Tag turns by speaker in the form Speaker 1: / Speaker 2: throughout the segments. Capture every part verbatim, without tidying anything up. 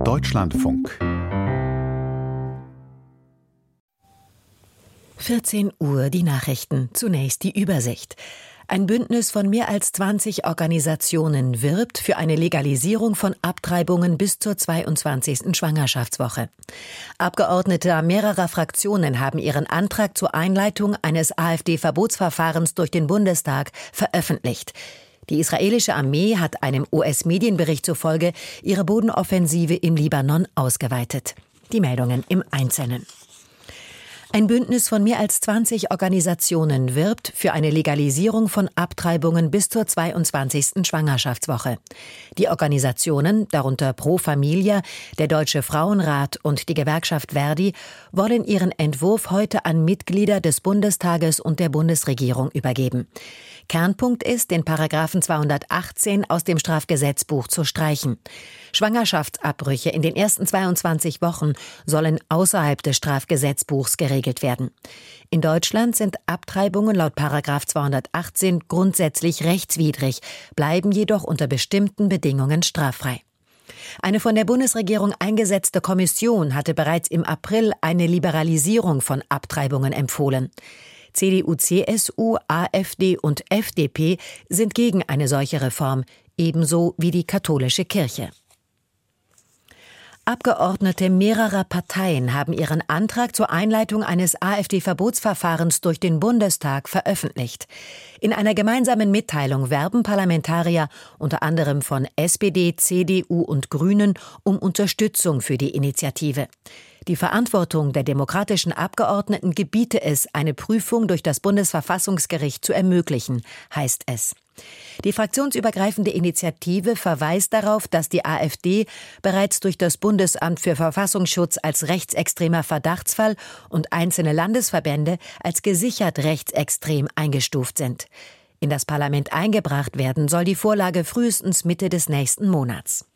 Speaker 1: Deutschlandfunk.
Speaker 2: vierzehn Uhr die Nachrichten. Zunächst die Übersicht. Ein Bündnis von mehr als zwanzig Organisationen wirbt für eine Legalisierung von Abtreibungen bis zur zweiundzwanzigsten Schwangerschaftswoche. Abgeordnete mehrerer Fraktionen haben ihren Antrag zur Einleitung eines AfD-Verbotsverfahrens durch den Bundestag veröffentlicht. Die israelische Armee hat einem U S-Medienbericht zufolge ihre Bodenoffensive im Libanon ausgeweitet. Die Meldungen im Einzelnen. Ein Bündnis von mehr als zwanzig Organisationen wirbt für eine Legalisierung von Abtreibungen bis zur zweiundzwanzigsten Schwangerschaftswoche. Die Organisationen, darunter Pro Familia, der Deutsche Frauenrat und die Gewerkschaft Verdi, wollen ihren Entwurf heute an Mitglieder des Bundestages und der Bundesregierung übergeben. Kernpunkt ist, den Paragraphen zweihundertachtzehn aus dem Strafgesetzbuch zu streichen. Schwangerschaftsabbrüche in den ersten zweiundzwanzig Wochen sollen außerhalb des Strafgesetzbuchs geregelt werden. In Deutschland sind Abtreibungen laut Paragraph zweihundertachtzehn grundsätzlich rechtswidrig, bleiben jedoch unter bestimmten Bedingungen straffrei. Eine von der Bundesregierung eingesetzte Kommission hatte bereits im April eine Liberalisierung von Abtreibungen empfohlen. C D U, C S U, AfD und F D P sind gegen eine solche Reform, ebenso wie die katholische Kirche. Abgeordnete mehrerer Parteien haben ihren Antrag zur Einleitung eines AfD-Verbotsverfahrens durch den Bundestag veröffentlicht. In einer gemeinsamen Mitteilung werben Parlamentarier, unter anderem von S P D, C D U und Grünen, um Unterstützung für die Initiative. Die Verantwortung der demokratischen Abgeordneten gebiete es, eine Prüfung durch das Bundesverfassungsgericht zu ermöglichen, heißt es. Die fraktionsübergreifende Initiative verweist darauf, dass die AfD bereits durch das Bundesamt für Verfassungsschutz als rechtsextremer Verdachtsfall und einzelne Landesverbände als gesichert rechtsextrem eingestuft sind. In das Parlament eingebracht werden soll die Vorlage frühestens Mitte des nächsten Monats.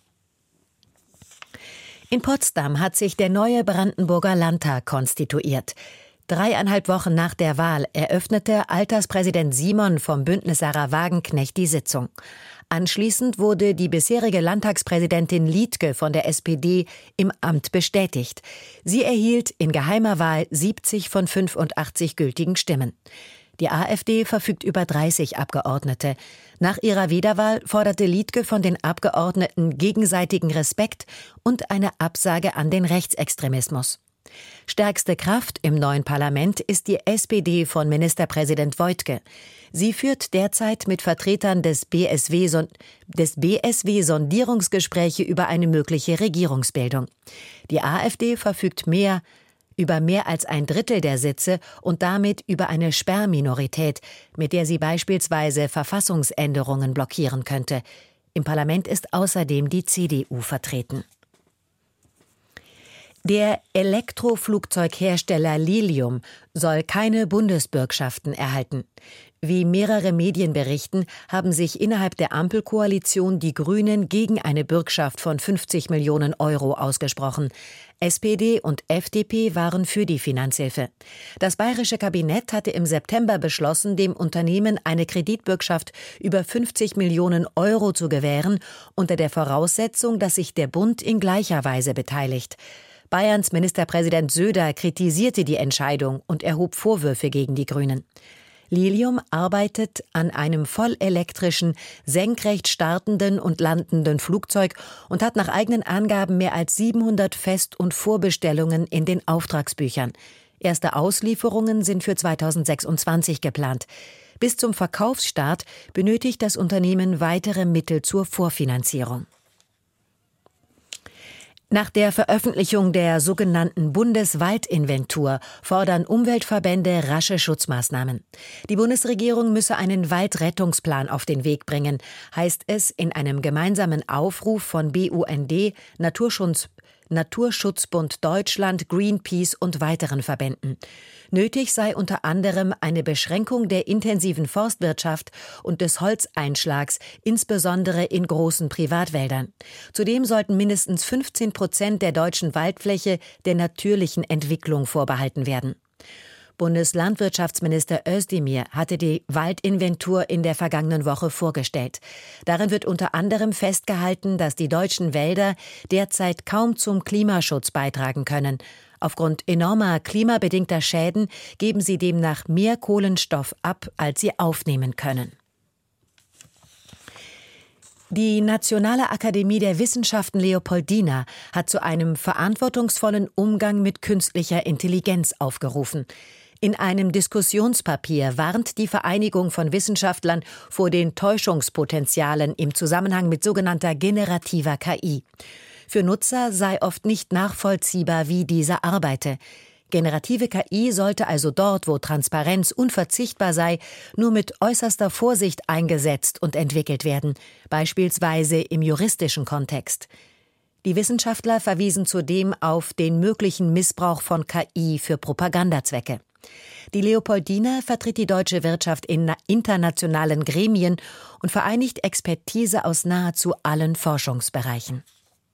Speaker 2: In Potsdam hat sich der neue Brandenburger Landtag konstituiert. Dreieinhalb Wochen nach der Wahl eröffnete Alterspräsident Simon vom Bündnis Sarah Wagenknecht die Sitzung. Anschließend wurde die bisherige Landtagspräsidentin Liedtke von der S P D im Amt bestätigt. Sie erhielt in geheimer Wahl siebzig von fünfundachtzig gültigen Stimmen. Die AfD verfügt über dreißig Abgeordnete. Nach ihrer Wiederwahl forderte Liedtke von den Abgeordneten gegenseitigen Respekt und eine Absage an den Rechtsextremismus. Stärkste Kraft im neuen Parlament ist die S P D von Ministerpräsident Woidke. Sie führt derzeit mit Vertretern des B S W, Son- des B S W Sondierungsgespräche über eine mögliche Regierungsbildung. Die AfD verfügt mehr über mehr als ein Drittel der Sitze und damit über eine Sperrminorität, mit der sie beispielsweise Verfassungsänderungen blockieren könnte. Im Parlament ist außerdem die C D U vertreten. Der Elektroflugzeughersteller Lilium soll keine Bundesbürgschaften erhalten. Wie mehrere Medien berichten, haben sich innerhalb der Ampelkoalition die Grünen gegen eine Bürgschaft von fünfzig Millionen Euro ausgesprochen. S P D und F D P waren für die Finanzhilfe. Das bayerische Kabinett hatte im September beschlossen, dem Unternehmen eine Kreditbürgschaft über fünfzig Millionen Euro zu gewähren, unter der Voraussetzung, dass sich der Bund in gleicher Weise beteiligt. Bayerns Ministerpräsident Söder kritisierte die Entscheidung und erhob Vorwürfe gegen die Grünen. Lilium arbeitet an einem vollelektrischen, senkrecht startenden und landenden Flugzeug und hat nach eigenen Angaben mehr als siebenhundert Fest- und Vorbestellungen in den Auftragsbüchern. Erste Auslieferungen sind für zweitausendsechsundzwanzig geplant. Bis zum Verkaufsstart benötigt das Unternehmen weitere Mittel zur Vorfinanzierung. Nach der Veröffentlichung der sogenannten Bundeswaldinventur fordern Umweltverbände rasche Schutzmaßnahmen. Die Bundesregierung müsse einen Waldrettungsplan auf den Weg bringen, heißt es in einem gemeinsamen Aufruf von B U N D, Naturschutz, Naturschutzbund Deutschland, Greenpeace und weiteren Verbänden. Nötig sei unter anderem eine Beschränkung der intensiven Forstwirtschaft und des Holzeinschlags, insbesondere in großen Privatwäldern. Zudem sollten mindestens fünfzehn Prozent der deutschen Waldfläche der natürlichen Entwicklung vorbehalten werden. Bundeslandwirtschaftsminister Özdemir hatte die Waldinventur in der vergangenen Woche vorgestellt. Darin wird unter anderem festgehalten, dass die deutschen Wälder derzeit kaum zum Klimaschutz beitragen können. Aufgrund enormer klimabedingter Schäden geben sie demnach mehr Kohlenstoff ab, als sie aufnehmen können. Die Nationale Akademie der Wissenschaften Leopoldina hat zu einem verantwortungsvollen Umgang mit künstlicher Intelligenz aufgerufen. In einem Diskussionspapier warnt die Vereinigung von Wissenschaftlern vor den Täuschungspotenzialen im Zusammenhang mit sogenannter generativer K I. Für Nutzer sei oft nicht nachvollziehbar, wie diese arbeite. Generative K I sollte also dort, wo Transparenz unverzichtbar sei, nur mit äußerster Vorsicht eingesetzt und entwickelt werden, beispielsweise im juristischen Kontext. Die Wissenschaftler verwiesen zudem auf den möglichen Missbrauch von K I für Propagandazwecke. Die Leopoldina vertritt die deutsche Wirtschaft in internationalen Gremien und vereinigt Expertise aus nahezu allen Forschungsbereichen.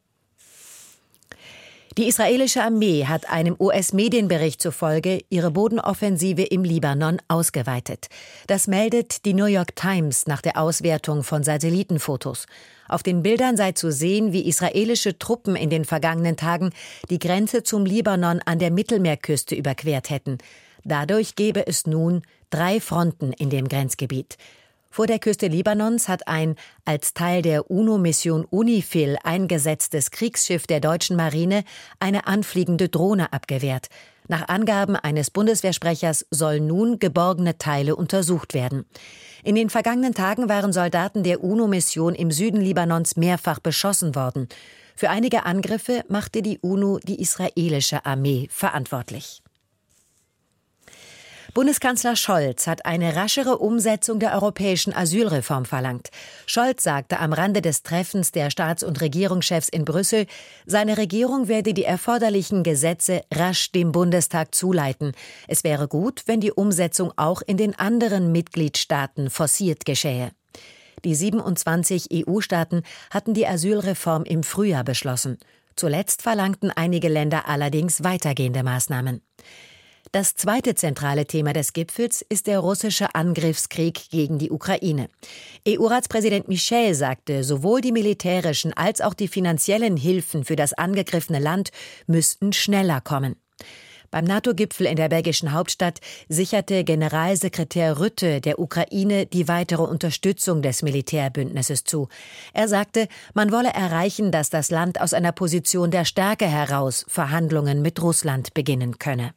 Speaker 2: Die israelische Armee hat einem U S-Medienbericht zufolge ihre Bodenoffensive im Libanon ausgeweitet. Das meldet die New York Times nach der Auswertung von Satellitenfotos. Auf den Bildern sei zu sehen, wie israelische Truppen in den vergangenen Tagen die Grenze zum Libanon an der Mittelmeerküste überquert hätten. Dadurch gäbe es nun drei Fronten in dem Grenzgebiet. Vor der Küste Libanons hat ein als Teil der U N O-Mission UNIFIL eingesetztes Kriegsschiff der deutschen Marine eine anfliegende Drohne abgewehrt. Nach Angaben eines Bundeswehrsprechers sollen nun geborgene Teile untersucht werden. In den vergangenen Tagen waren Soldaten der U N O-Mission im Süden Libanons mehrfach beschossen worden. Für einige Angriffe machte die U N O die israelische Armee verantwortlich. Bundeskanzler Scholz hat eine raschere Umsetzung der europäischen Asylreform verlangt. Scholz sagte am Rande des Treffens der Staats- und Regierungschefs in Brüssel, seine Regierung werde die erforderlichen Gesetze rasch dem Bundestag zuleiten. Es wäre gut, wenn die Umsetzung auch in den anderen Mitgliedstaaten forciert geschähe. Die siebenundzwanzig E U-Staaten hatten die Asylreform im Frühjahr beschlossen. Zuletzt verlangten einige Länder allerdings weitergehende Maßnahmen. Das zweite zentrale Thema des Gipfels ist der russische Angriffskrieg gegen die Ukraine. E U-Ratspräsident Michel sagte, sowohl die militärischen als auch die finanziellen Hilfen für das angegriffene Land müssten schneller kommen. Beim NATO-Gipfel in der belgischen Hauptstadt sicherte Generalsekretär Rutte der Ukraine die weitere Unterstützung des Militärbündnisses zu. Er sagte, man wolle erreichen, dass das Land aus einer Position der Stärke heraus Verhandlungen mit Russland beginnen könne.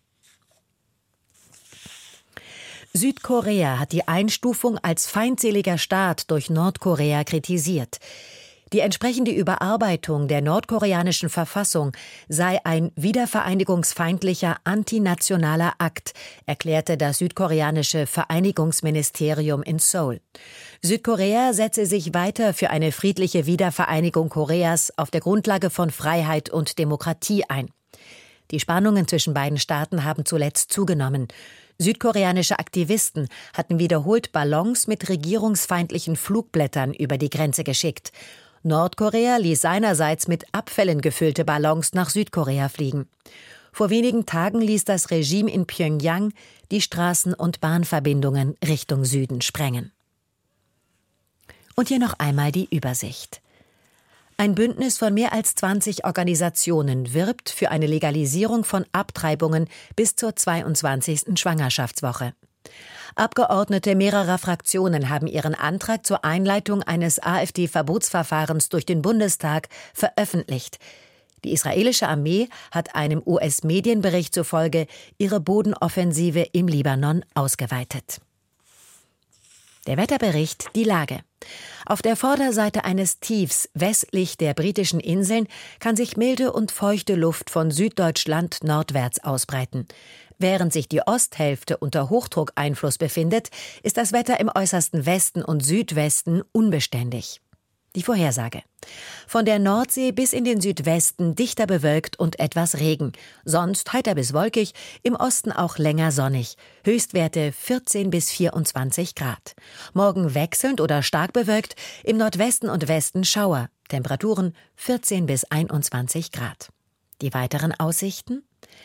Speaker 2: Südkorea hat die Einstufung als feindseliger Staat durch Nordkorea kritisiert. Die entsprechende Überarbeitung der nordkoreanischen Verfassung sei ein wiedervereinigungsfeindlicher antinationaler Akt, erklärte das südkoreanische Vereinigungsministerium in Seoul. Südkorea setze sich weiter für eine friedliche Wiedervereinigung Koreas auf der Grundlage von Freiheit und Demokratie ein. Die Spannungen zwischen beiden Staaten haben zuletzt zugenommen. Südkoreanische Aktivisten hatten wiederholt Ballons mit regierungsfeindlichen Flugblättern über die Grenze geschickt. Nordkorea ließ seinerseits mit Abfällen gefüllte Ballons nach Südkorea fliegen. Vor wenigen Tagen ließ das Regime in Pjöngjang die Straßen- und Bahnverbindungen Richtung Süden sprengen. Und hier noch einmal die Übersicht. Ein Bündnis von mehr als zwanzig Organisationen wirbt für eine Legalisierung von Abtreibungen bis zur zweiundzwanzigsten Schwangerschaftswoche. Abgeordnete mehrerer Fraktionen haben ihren Antrag zur Einleitung eines AfD-Verbotsverfahrens durch den Bundestag veröffentlicht. Die israelische Armee hat einem U S-Medienbericht zufolge ihre Bodenoffensive im Libanon ausgeweitet. Der Wetterbericht, die Lage. Auf der Vorderseite eines Tiefs westlich der britischen Inseln kann sich milde und feuchte Luft von Süddeutschland nordwärts ausbreiten. Während sich die Osthälfte unter Hochdruckeinfluss befindet, ist das Wetter im äußersten Westen und Südwesten unbeständig. Die Vorhersage. Von der Nordsee bis in den Südwesten dichter bewölkt und etwas Regen. Sonst heiter bis wolkig, im Osten auch länger sonnig. Höchstwerte vierzehn bis vierundzwanzig Grad. Morgen wechselnd oder stark bewölkt, im Nordwesten und Westen Schauer. Temperaturen vierzehn bis einundzwanzig Grad. Die weiteren Aussichten?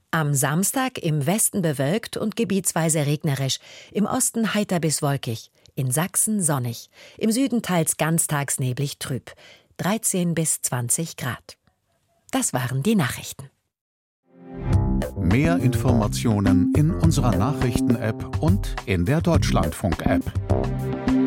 Speaker 2: Am Samstag im Westen bewölkt und gebietsweise regnerisch, im Osten heiter bis wolkig, in Sachsen sonnig, im Süden teils ganztags neblig trüb, dreizehn bis zwanzig Grad. Das waren die Nachrichten.
Speaker 1: Mehr Informationen in unserer Nachrichten-App und in der Deutschlandfunk-App.